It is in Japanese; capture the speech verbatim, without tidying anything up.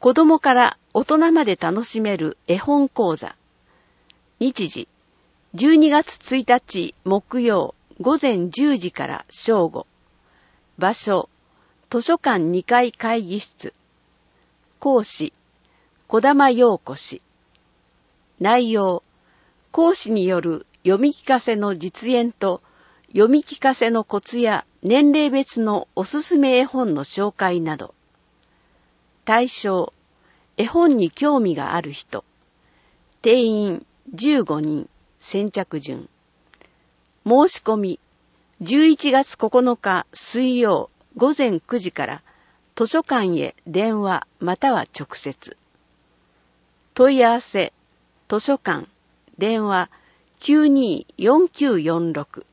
子供から大人まで楽しめる絵本講座。日時、じゅうにがつついたち木曜午前じゅうじから正午。場所、図書館にかい会議室。講師、児玉陽子氏。内容、講師による読み聞かせの実演と読み聞かせのコツや年齢別のおすすめ絵本の紹介など。対象、絵本に興味がある人。定員じゅうごにん、先着順。申し込み、じゅういちがつここのか水曜午前くじから図書館へ電話または直接。問い合わせ、図書館、電話きゅうにーよんきゅうよんろく。